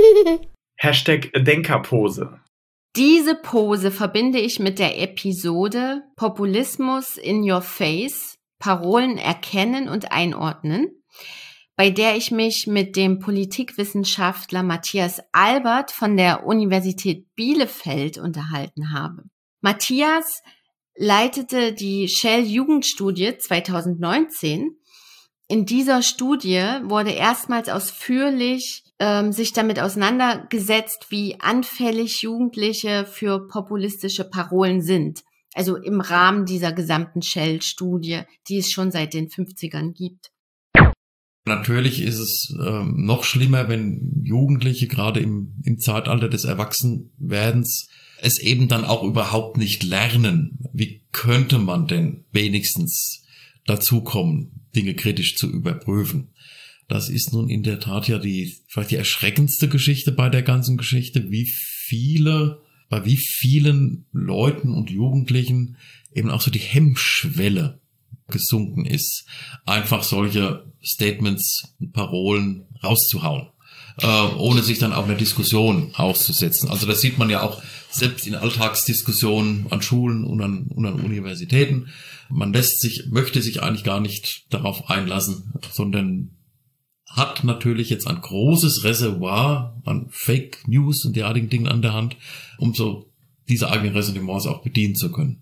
Hashtag Denkerpose. Diese Pose verbinde ich mit der Episode Populismus in your face, Parolen erkennen und einordnen, bei der ich mich mit dem Politikwissenschaftler Matthias Albert von der Universität Bielefeld unterhalten habe. Matthias leitete die Shell-Jugendstudie zweitausendneunzehn. In dieser Studie wurde erstmals ausführlich ähm, sich damit auseinandergesetzt, wie anfällig Jugendliche für populistische Parolen sind. Also im Rahmen dieser gesamten Shell-Studie, die es schon seit den fünfzigern gibt. Natürlich ist es ähm, noch schlimmer, wenn Jugendliche gerade im, im Zeitalter des Erwachsenwerdens es eben dann auch überhaupt nicht lernen. Wie könnte man denn wenigstens dazu kommen, Dinge kritisch zu überprüfen? Das ist nun in der Tat ja die, vielleicht die erschreckendste Geschichte bei der ganzen Geschichte, wie viele, bei wie vielen Leuten und Jugendlichen eben auch so die Hemmschwelle gesunken ist, einfach solche Statements und Parolen rauszuhauen, äh, ohne sich dann auch einer Diskussion auszusetzen. Also das sieht man ja auch selbst in Alltagsdiskussionen an Schulen und an, und an Universitäten. Man lässt sich, möchte sich eigentlich gar nicht darauf einlassen, sondern hat natürlich jetzt ein großes Reservoir an Fake News und derartigen Dingen an der Hand, um so diese eigenen Ressentiments auch bedienen zu können.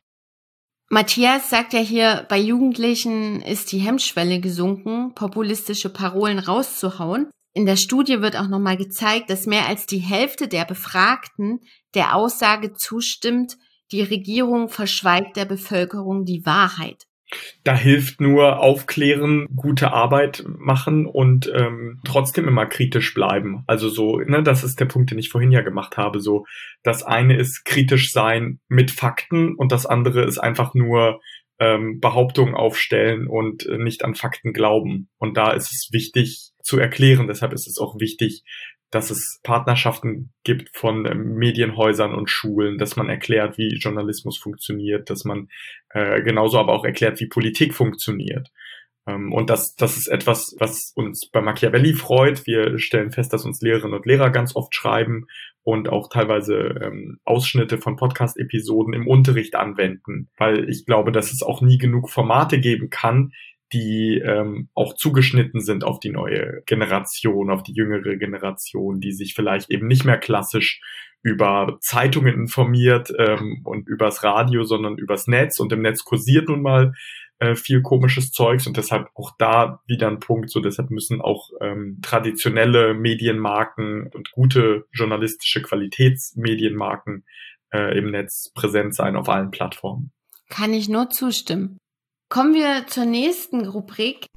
Matthias sagt ja hier, bei Jugendlichen ist die Hemmschwelle gesunken, populistische Parolen rauszuhauen. In der Studie wird auch nochmal gezeigt, dass mehr als die Hälfte der Befragten der Aussage zustimmt, die Regierung verschweigt der Bevölkerung die Wahrheit. Da hilft nur aufklären, gute Arbeit machen und ähm, trotzdem immer kritisch bleiben. Also so, ne, das ist der Punkt, den ich vorhin ja gemacht habe. So, das eine ist kritisch sein mit Fakten und das andere ist einfach nur ähm, Behauptungen aufstellen und äh, nicht an Fakten glauben. Und da ist es wichtig zu erklären. Deshalb ist es auch wichtig, dass es Partnerschaften gibt von ähm, Medienhäusern und Schulen, dass man erklärt, wie Journalismus funktioniert, dass man äh, genauso aber auch erklärt, wie Politik funktioniert. Ähm, und das, das ist etwas, was uns bei Machiavelli freut. Wir stellen fest, dass uns Lehrerinnen und Lehrer ganz oft schreiben und auch teilweise ähm, Ausschnitte von Podcast-Episoden im Unterricht anwenden, weil ich glaube, dass es auch nie genug Formate geben kann, die ähm, auch zugeschnitten sind auf die neue Generation, auf die jüngere Generation, die sich vielleicht eben nicht mehr klassisch über Zeitungen informiert ähm, und übers Radio, sondern übers Netz. Und im Netz kursiert nun mal äh, viel komisches Zeugs und deshalb auch da wieder ein Punkt. So deshalb müssen auch ähm, traditionelle Medienmarken und gute journalistische Qualitätsmedienmarken äh, im Netz präsent sein auf allen Plattformen. Kann ich nur zustimmen. Kommen wir zur nächsten Rubrik.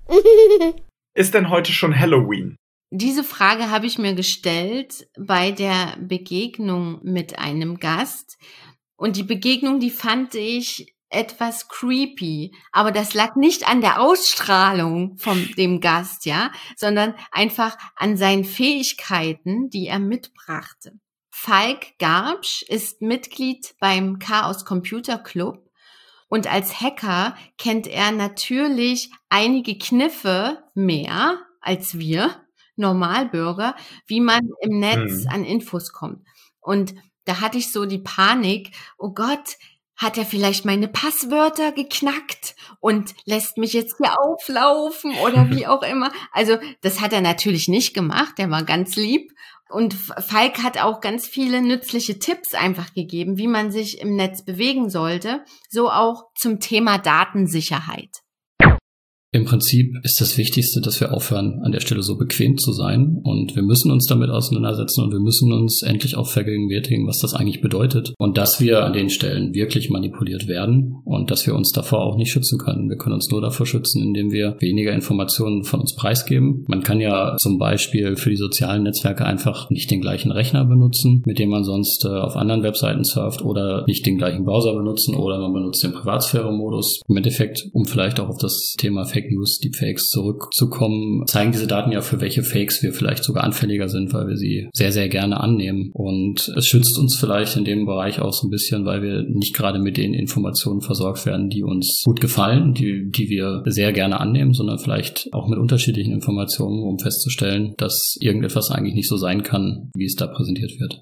Ist denn heute schon Halloween? Diese Frage habe ich mir gestellt bei der Begegnung mit einem Gast. Und die Begegnung, die fand ich etwas creepy. Aber das lag nicht an der Ausstrahlung von dem Gast, ja, sondern einfach an seinen Fähigkeiten, die er mitbrachte. Falk Garbsch ist Mitglied beim Chaos Computer Club. Und als Hacker kennt er natürlich einige Kniffe mehr als wir Normalbürger, wie man im Netz mhm. an Infos kommt. Und da hatte ich so die Panik, oh Gott, hat er vielleicht meine Passwörter geknackt und lässt mich jetzt hier auflaufen oder wie auch immer. Also das hat er natürlich nicht gemacht, der war ganz lieb. Und Falk hat auch ganz viele nützliche Tipps einfach gegeben, wie man sich im Netz bewegen sollte, so auch zum Thema Datensicherheit. Im Prinzip ist das Wichtigste, dass wir aufhören, an der Stelle so bequem zu sein. Und wir müssen uns damit auseinandersetzen und wir müssen uns endlich auch vergegenwärtigen, was das eigentlich bedeutet. Und dass wir an den Stellen wirklich manipuliert werden und dass wir uns davor auch nicht schützen können. Wir können uns nur davor schützen, indem wir weniger Informationen von uns preisgeben. Man kann ja zum Beispiel für die sozialen Netzwerke einfach nicht den gleichen Rechner benutzen, mit dem man sonst äh, auf anderen Webseiten surft, oder nicht den gleichen Browser benutzen, oder man benutzt den Privatsphäre-Modus. Im Endeffekt, um vielleicht auch auf das Thema Fake News, Deepfakes zurückzukommen, zeigen diese Daten ja, für welche Fakes wir vielleicht sogar anfälliger sind, weil wir sie sehr, sehr gerne annehmen. Und es schützt uns vielleicht in dem Bereich auch so ein bisschen, weil wir nicht gerade mit den Informationen versorgt werden, die uns gut gefallen, die, die wir sehr gerne annehmen, sondern vielleicht auch mit unterschiedlichen Informationen, um festzustellen, dass irgendetwas eigentlich nicht so sein kann, wie es da präsentiert wird.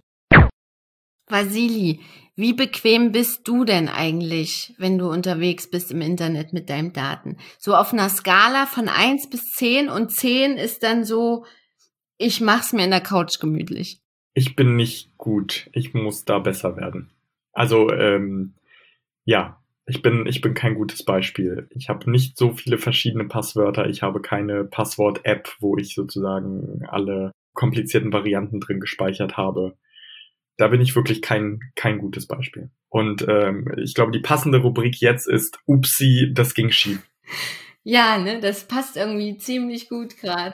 Vasili, wie bequem bist du denn eigentlich, wenn du unterwegs bist im Internet mit deinen Daten? So auf einer Skala von eins bis zehn, und zehn ist dann so, ich mach's mir in der Couch gemütlich. Ich bin nicht gut. Ich muss da besser werden. Also, ähm, ja, ich bin, ich bin kein gutes Beispiel. Ich habe nicht so viele verschiedene Passwörter. Ich habe keine Passwort-App, wo ich sozusagen alle komplizierten Varianten drin gespeichert habe. Da bin ich wirklich kein kein gutes Beispiel. Und ähm, ich glaube, die passende Rubrik jetzt ist Upsi, das ging schief. Ja, ne, das passt irgendwie ziemlich gut gerade.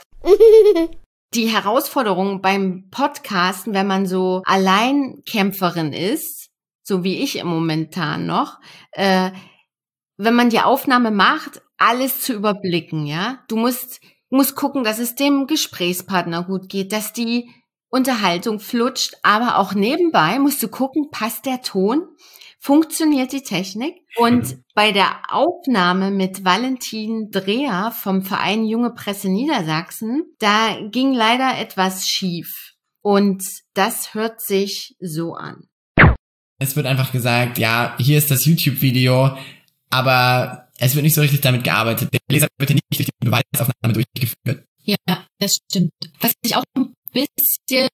Die Herausforderung beim Podcasten, wenn man so Alleinkämpferin ist, so wie ich im Momentan noch, äh, wenn man die Aufnahme macht, alles zu überblicken, ja. Du musst musst gucken, dass es dem Gesprächspartner gut geht, dass die Unterhaltung flutscht, aber auch nebenbei musst du gucken, passt der Ton, funktioniert die Technik? Und bei der Aufnahme mit Valentin Dreher vom Verein Junge Presse Niedersachsen, da ging leider etwas schief. Und das hört sich so an. Es wird einfach gesagt, ja, hier ist das YouTube-Video, aber es wird nicht so richtig damit gearbeitet. Der Leser wird hier nicht durch die Beweisaufnahme durchgeführt. Ja, das stimmt. Was ich auch bisschen,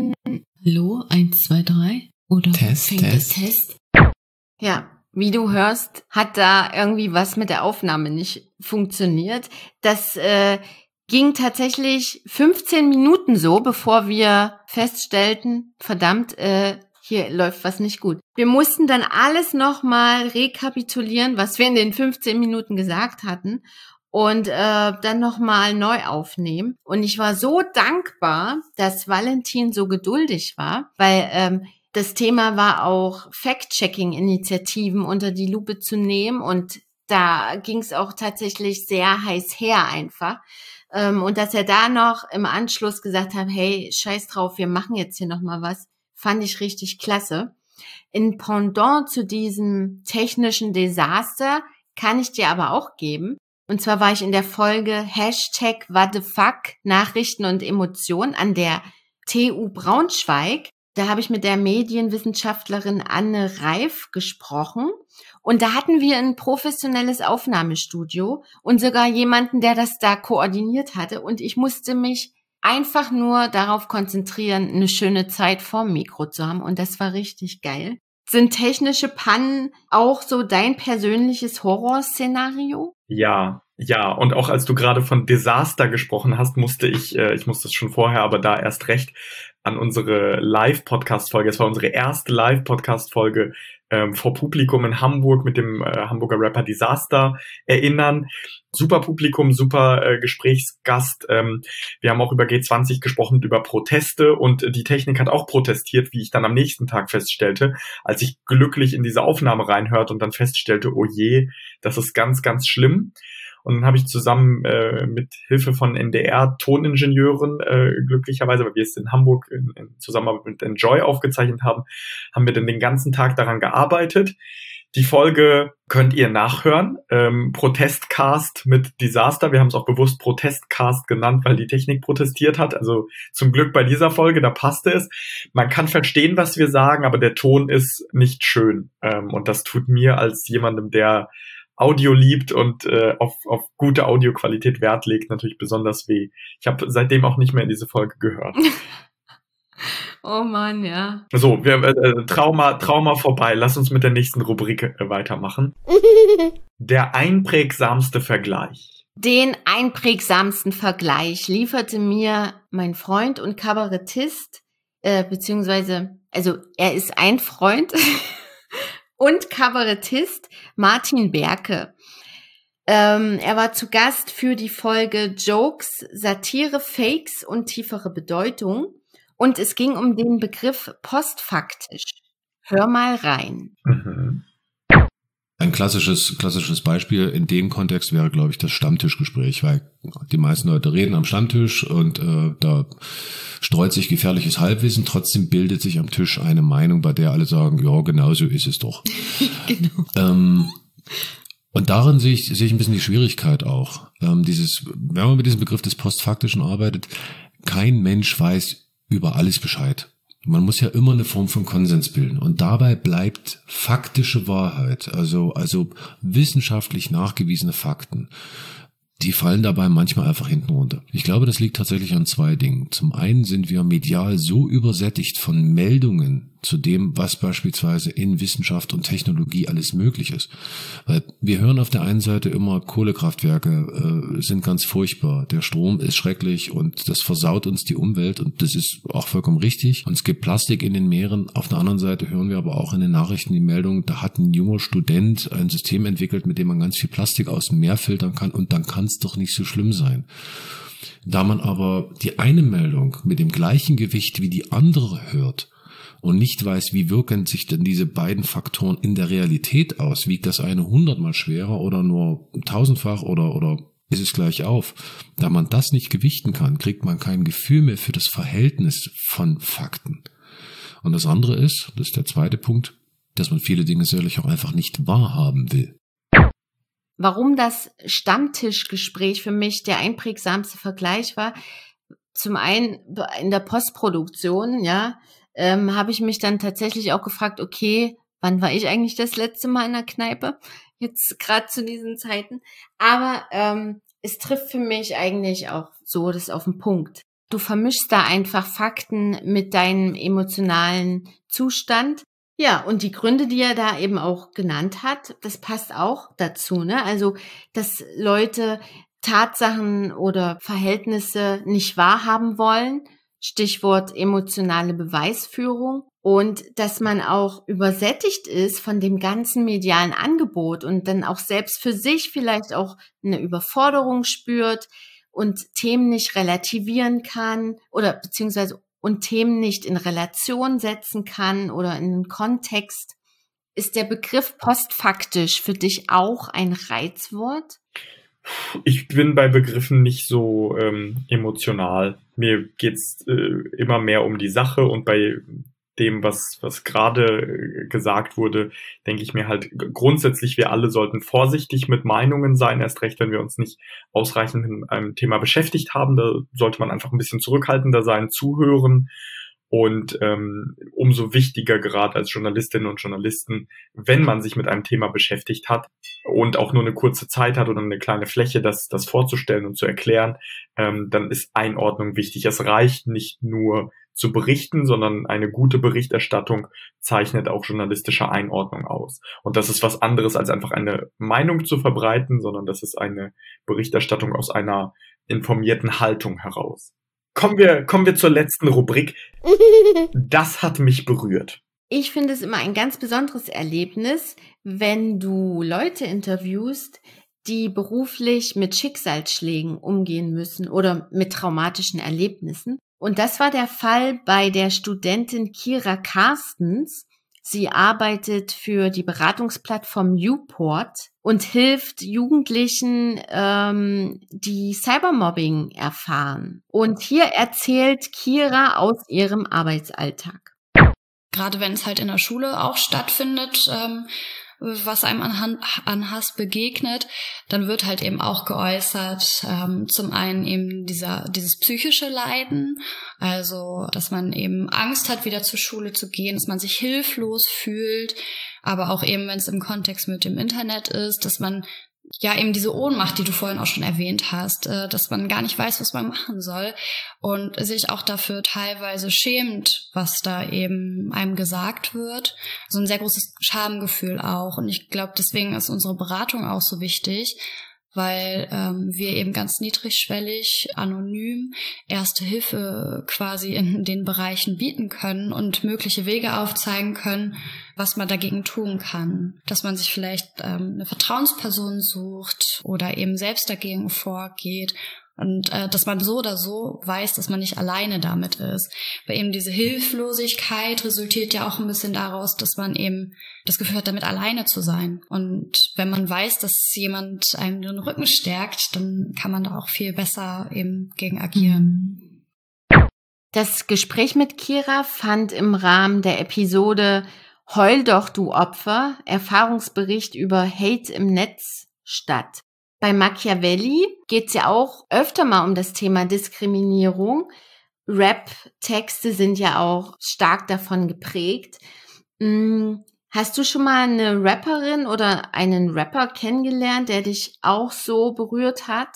hallo, eins, zwei, drei, oder Test, fängt Test. das Test? Ja, wie du hörst, hat da irgendwie was mit der Aufnahme nicht funktioniert. Das äh, ging tatsächlich fünfzehn Minuten so, bevor wir feststellten, verdammt, äh, hier läuft was nicht gut. Wir mussten dann alles nochmal rekapitulieren, was wir in den fünfzehn Minuten gesagt hatten, und äh, dann nochmal neu aufnehmen. Und ich war so dankbar, dass Valentin so geduldig war, weil ähm, das Thema war auch Fact-Checking-Initiativen unter die Lupe zu nehmen, und da ging es auch tatsächlich sehr heiß her einfach. Ähm, und dass er da noch im Anschluss gesagt hat, hey, scheiß drauf, wir machen jetzt hier nochmal was, fand ich richtig klasse. In Pendant zu diesem technischen Desaster kann ich dir aber auch geben. Und zwar war ich in der Folge Hashtag What the fuck, Nachrichten und Emotionen an der T U Braunschweig. Da habe ich mit der Medienwissenschaftlerin Anne Reif gesprochen. Und da hatten wir ein professionelles Aufnahmestudio und sogar jemanden, der das da koordiniert hatte. Und ich musste mich einfach nur darauf konzentrieren, eine schöne Zeit vorm Mikro zu haben. Und das war richtig geil. Sind technische Pannen auch so dein persönliches Horrorszenario? Ja, ja. Und auch als du gerade von Desaster gesprochen hast, musste ich, äh, ich musste es schon vorher, aber da erst recht an unsere Live-Podcast-Folge. Es war unsere erste Live-Podcast-Folge ähm, vor Publikum in Hamburg mit dem äh, Hamburger Rapper Disaster erinnern. Super Publikum, super äh, Gesprächsgast. Ähm, wir haben auch über G zwanzig gesprochen, über Proteste, und die Technik hat auch protestiert, wie ich dann am nächsten Tag feststellte, als ich glücklich in diese Aufnahme reinhörte und dann feststellte, oh je, das ist ganz, ganz schlimm. Und dann habe ich zusammen äh, mit Hilfe von N D R-Toningenieuren, äh, glücklicherweise, weil wir es in Hamburg in, in Zusammenarbeit mit Enjoy aufgezeichnet haben, haben wir dann den ganzen Tag daran gearbeitet. Die Folge könnt ihr nachhören. Ähm, Protestcast mit Disaster. Wir haben es auch bewusst Protestcast genannt, weil die Technik protestiert hat. Also zum Glück bei dieser Folge, da passte es. Man kann verstehen, was wir sagen, aber der Ton ist nicht schön. Ähm, und das tut mir als jemandem, der Audio liebt und äh, auf, auf gute Audioqualität Wert legt, natürlich besonders weh. Ich habe seitdem auch nicht mehr in diese Folge gehört. Oh Mann, ja. So, wir, äh, Trauma, Trauma vorbei. Lass uns mit der nächsten Rubrik äh, weitermachen. Der einprägsamste Vergleich. Den einprägsamsten Vergleich lieferte mir mein Freund und Kabarettist, äh, beziehungsweise, also er ist ein Freund und Kabarettist, Martin Berke. Ähm, er war zu Gast für die Folge Jokes, Satire, Fakes und tiefere Bedeutung. Und es ging um den Begriff postfaktisch. Hör mal rein. Mhm. Ein klassisches, klassisches Beispiel in dem Kontext wäre, glaube ich, das Stammtischgespräch, weil die meisten Leute reden am Stammtisch und äh, da streut sich gefährliches Halbwissen, trotzdem bildet sich am Tisch eine Meinung, bei der alle sagen, ja, genau so ist es doch. Genau. Ähm, und darin sehe ich, sehe ich ein bisschen die Schwierigkeit auch. Ähm, dieses, wenn man mit diesem Begriff des Postfaktischen arbeitet, kein Mensch weiß über alles Bescheid. Man muss ja immer eine Form von Konsens bilden. Und dabei bleibt faktische Wahrheit, also, also wissenschaftlich nachgewiesene Fakten, die fallen dabei manchmal einfach hinten runter. Ich glaube, das liegt tatsächlich an zwei Dingen. Zum einen sind wir medial so übersättigt von Meldungen zu dem, was beispielsweise in Wissenschaft und Technologie alles möglich ist. Weil wir hören auf der einen Seite immer, Kohlekraftwerke äh, sind ganz furchtbar, der Strom ist schrecklich und das versaut uns die Umwelt und das ist auch vollkommen richtig. Und es gibt Plastik in den Meeren. Auf der anderen Seite hören wir aber auch in den Nachrichten die Meldung, da hat ein junger Student ein System entwickelt, mit dem man ganz viel Plastik aus dem Meer filtern kann und dann kann es doch nicht so schlimm sein. Da man aber die eine Meldung mit dem gleichen Gewicht wie die andere hört und nicht weiß, wie wirken sich denn diese beiden Faktoren in der Realität aus, wiegt das eine hundertmal schwerer oder nur tausendfach oder, oder ist es gleich auf? Da man das nicht gewichten kann, kriegt man kein Gefühl mehr für das Verhältnis von Fakten. Und das andere ist, das ist der zweite Punkt, dass man viele Dinge sicherlich auch einfach nicht wahrhaben will. Warum das Stammtischgespräch für mich der einprägsamste Vergleich war, zum einen in der Postproduktion, ja, ähm, habe ich mich dann tatsächlich auch gefragt, okay, wann war ich eigentlich das letzte Mal in der Kneipe? Jetzt gerade zu diesen Zeiten. Aber ähm, es trifft für mich eigentlich auch so das auf den Punkt. Du vermischst da einfach Fakten mit deinem emotionalen Zustand. Ja, und die Gründe, die er da eben auch genannt hat, das passt auch dazu, ne? Also, dass Leute Tatsachen oder Verhältnisse nicht wahrhaben wollen, Stichwort emotionale Beweisführung, und dass man auch übersättigt ist von dem ganzen medialen Angebot und dann auch selbst für sich vielleicht auch eine Überforderung spürt und Themen nicht relativieren kann oder beziehungsweise und Themen nicht in Relation setzen kann oder in einen Kontext. Ist der Begriff postfaktisch für dich auch ein Reizwort? Ich bin bei Begriffen nicht so ähm, emotional. Mir geht's äh, immer mehr um die Sache, und bei dem, was was gerade gesagt wurde, denke ich mir halt grundsätzlich, wir alle sollten vorsichtig mit Meinungen sein, erst recht, wenn wir uns nicht ausreichend mit einem Thema beschäftigt haben. Da sollte man einfach ein bisschen zurückhaltender sein, zuhören. Und ähm, umso wichtiger gerade als Journalistinnen und Journalisten, wenn man sich mit einem Thema beschäftigt hat und auch nur eine kurze Zeit hat oder eine kleine Fläche, das, das vorzustellen und zu erklären, ähm, dann ist Einordnung wichtig. Es reicht nicht nur zu berichten, sondern eine gute Berichterstattung zeichnet auch journalistische Einordnung aus. Und das ist was anderes, als einfach eine Meinung zu verbreiten, sondern das ist eine Berichterstattung aus einer informierten Haltung heraus. Kommen wir, kommen wir zur letzten Rubrik. Das hat mich berührt. Ich finde es immer ein ganz besonderes Erlebnis, wenn du Leute interviewst, die beruflich mit Schicksalsschlägen umgehen müssen oder mit traumatischen Erlebnissen. Und das war der Fall bei der Studentin Kira Carstens. Sie arbeitet für die Beratungsplattform Uport und hilft Jugendlichen, ähm, die Cybermobbing erfahren. Und hier erzählt Kira aus ihrem Arbeitsalltag. Gerade wenn es halt in der Schule auch stattfindet, ähm, was einem an, an Hass begegnet, dann wird halt eben auch geäußert, ähm, zum einen eben dieser dieses psychische Leiden, also dass man eben Angst hat, wieder zur Schule zu gehen, dass man sich hilflos fühlt, aber auch eben, wenn es im Kontext mit dem Internet ist, dass man ja eben diese Ohnmacht, die du vorhin auch schon erwähnt hast, äh, dass man gar nicht weiß, was man machen soll und sich auch dafür teilweise schämt, was da eben einem gesagt wird. So ein sehr großes Schamgefühl auch. Und ich glaube, deswegen ist unsere Beratung auch so wichtig, weil ähm, wir eben ganz niedrigschwellig, anonym Erste Hilfe quasi in den Bereichen bieten können und mögliche Wege aufzeigen können, was man dagegen tun kann. Dass man sich vielleicht ähm, eine Vertrauensperson sucht oder eben selbst dagegen vorgeht. Und äh, dass man so oder so weiß, dass man nicht alleine damit ist. Weil eben diese Hilflosigkeit resultiert ja auch ein bisschen daraus, dass man eben das Gefühl hat, damit alleine zu sein. Und wenn man weiß, dass jemand einem den Rücken stärkt, dann kann man da auch viel besser eben gegen agieren. Das Gespräch mit Kira fand im Rahmen der Episode Heul doch, du Opfer, Erfahrungsbericht über Hate im Netz statt. Bei Machiavelli geht es ja auch öfter mal um das Thema Diskriminierung. Rap-Texte sind ja auch stark davon geprägt. Hast du schon mal eine Rapperin oder einen Rapper kennengelernt, der dich auch so berührt hat?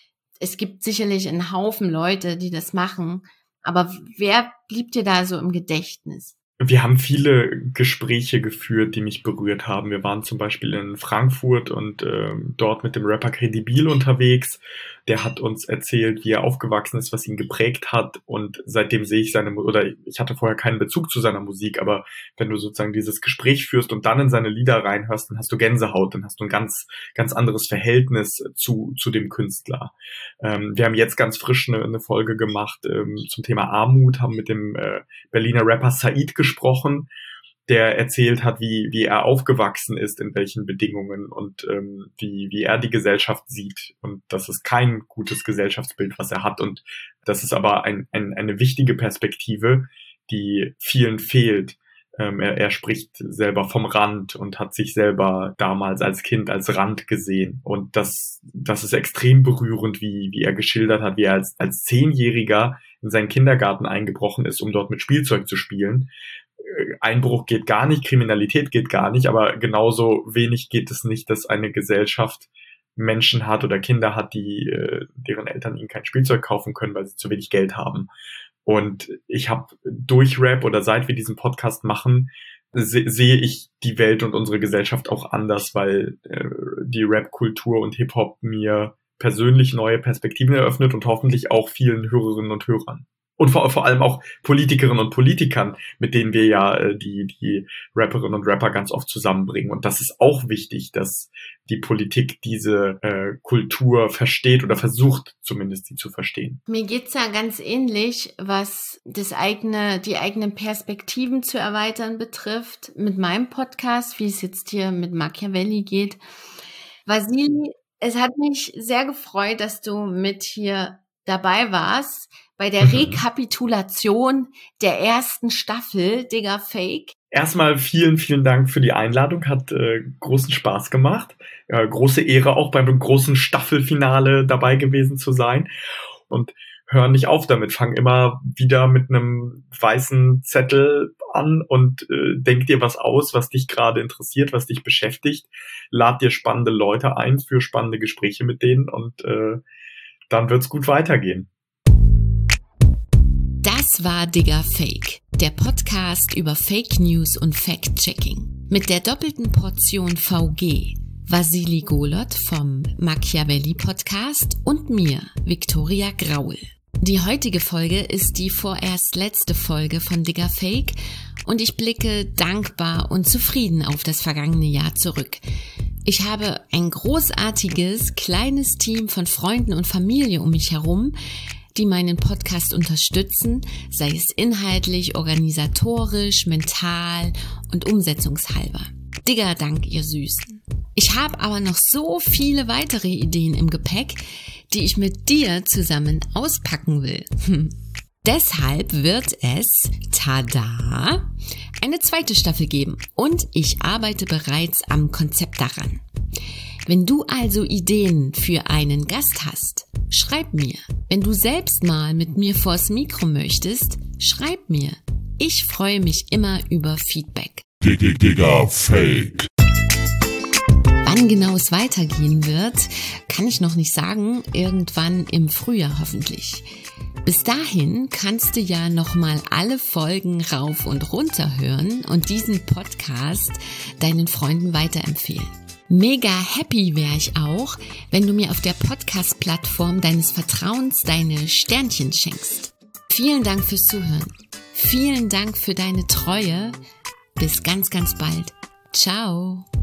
Es gibt sicherlich einen Haufen Leute, die das machen. Aber wer blieb dir da so im Gedächtnis? Wir haben viele Gespräche geführt, die mich berührt haben. Wir waren zum Beispiel in Frankfurt und äh, dort mit dem Rapper Credibil unterwegs. Der hat uns erzählt, wie er aufgewachsen ist, was ihn geprägt hat. Und seitdem sehe ich seine, oder ich hatte vorher keinen Bezug zu seiner Musik, aber wenn du sozusagen dieses Gespräch führst und dann in seine Lieder reinhörst, dann hast du Gänsehaut, dann hast du ein ganz, ganz anderes Verhältnis zu, zu dem Künstler. Ähm, wir haben jetzt ganz frisch eine, eine Folge gemacht ähm, zum Thema Armut, haben mit dem äh, Berliner Rapper Said gesprochen, der erzählt hat, wie wie er aufgewachsen ist, in welchen Bedingungen und ähm, wie wie er die Gesellschaft sieht. Und das ist kein gutes Gesellschaftsbild, was er hat. Und das ist aber ein, ein, eine wichtige Perspektive, die vielen fehlt. Ähm, er, er spricht selber vom Rand und hat sich selber damals als Kind als Rand gesehen. Und das das ist extrem berührend, wie wie er geschildert hat, wie er als als Zehnjähriger in seinen Kindergarten eingebrochen ist, um dort mit Spielzeug zu spielen. Einbruch geht gar nicht, Kriminalität geht gar nicht, aber genauso wenig geht es nicht, dass eine Gesellschaft Menschen hat oder Kinder hat, die deren Eltern ihnen kein Spielzeug kaufen können, weil sie zu wenig Geld haben. Und ich habe durch Rap oder seit wir diesen Podcast machen, se- sehe ich die Welt und unsere Gesellschaft auch anders, weil äh, die Rap-Kultur und Hip-Hop mir persönlich neue Perspektiven eröffnet und hoffentlich auch vielen Hörerinnen und Hörern. Und vor, vor allem auch Politikerinnen und Politikern, mit denen wir ja äh, die die Rapperinnen und Rapper ganz oft zusammenbringen. Und das ist auch wichtig, dass die Politik diese äh, Kultur versteht oder versucht zumindest, sie zu verstehen. Mir geht's ja ganz ähnlich, was das eigene, die eigenen Perspektiven zu erweitern betrifft, mit meinem Podcast, wie es jetzt hier mit Machiavelli geht. Vasili, es hat mich sehr gefreut, dass du mit hier dabei warst bei der Rekapitulation der ersten Staffel Digga Fake. Erstmal vielen, vielen Dank für die Einladung. Hat äh, großen Spaß gemacht. Äh, große Ehre, auch beim großen Staffelfinale dabei gewesen zu sein. Und hör nicht auf damit. Fang immer wieder mit einem weißen Zettel an und äh, denk dir was aus, was dich gerade interessiert, was dich beschäftigt. Lad dir spannende Leute ein für spannende Gespräche mit denen und äh, dann wird's gut weitergehen. Das war Digga Fake, der Podcast über Fake News und Fact-Checking. Mit der doppelten Portion V G, Vasili Golot vom Machiavelli Podcast und mir, Viktoria Graul. Die heutige Folge ist die vorerst letzte Folge von Digga Fake und ich blicke dankbar und zufrieden auf das vergangene Jahr zurück. Ich habe ein großartiges, kleines Team von Freunden und Familie um mich herum, die meinen Podcast unterstützen, sei es inhaltlich, organisatorisch, mental und umsetzungshalber. Digga Dank, ihr Süßen. Ich habe aber noch so viele weitere Ideen im Gepäck, die ich mit dir zusammen auspacken will. Hm. Deshalb wird es, tada, eine zweite Staffel geben und ich arbeite bereits am Konzept daran. Wenn du also Ideen für einen Gast hast, schreib mir. Wenn du selbst mal mit mir vors Mikro möchtest, schreib mir. Ich freue mich immer über Feedback. Digga Fake. Wann genau es weitergehen wird, kann ich noch nicht sagen. Irgendwann im Frühjahr hoffentlich. Bis dahin kannst du ja nochmal alle Folgen rauf und runter hören und diesen Podcast deinen Freunden weiterempfehlen. Mega happy wäre ich auch, wenn du mir auf der Podcast-Plattform deines Vertrauens deine Sternchen schenkst. Vielen Dank fürs Zuhören. Vielen Dank für deine Treue. Bis ganz, ganz bald. Ciao.